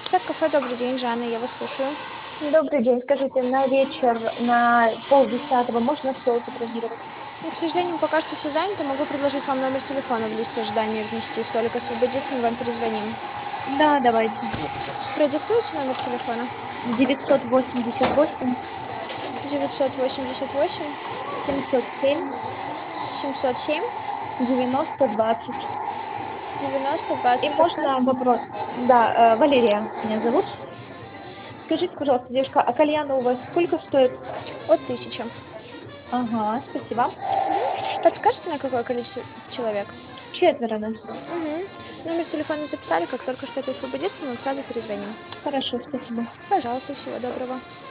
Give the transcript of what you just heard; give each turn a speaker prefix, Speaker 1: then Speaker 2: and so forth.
Speaker 1: Так, кафе, добрый день, Жанна, я вас слушаю.
Speaker 2: Добрый день. Скажите, на вечер на 9:30 можно стол забронировать?
Speaker 1: Ну, к сожалению, пока что все занято. Могу предложить вам номер телефона в листе ожидания внести. Столик освободится, мы вам перезвоним.
Speaker 2: Да, давайте.
Speaker 1: Продиктуйте номер телефона.
Speaker 2: 988
Speaker 1: 988
Speaker 2: 707
Speaker 1: 707
Speaker 2: 90 20.
Speaker 1: 90
Speaker 2: И
Speaker 1: 20.
Speaker 2: можно вопрос? Да, Валерия меня зовут. Скажите, пожалуйста, девушка, а кальяны у вас сколько стоит?
Speaker 1: От 1000.
Speaker 2: Ага, спасибо.
Speaker 1: Подскажете, на какое количество человек?
Speaker 2: Четверо нас.
Speaker 1: Угу. Номер телефона записали, как только что-то освободится, мы вам сразу перезвоним.
Speaker 2: Хорошо, спасибо.
Speaker 1: Пожалуйста, всего доброго.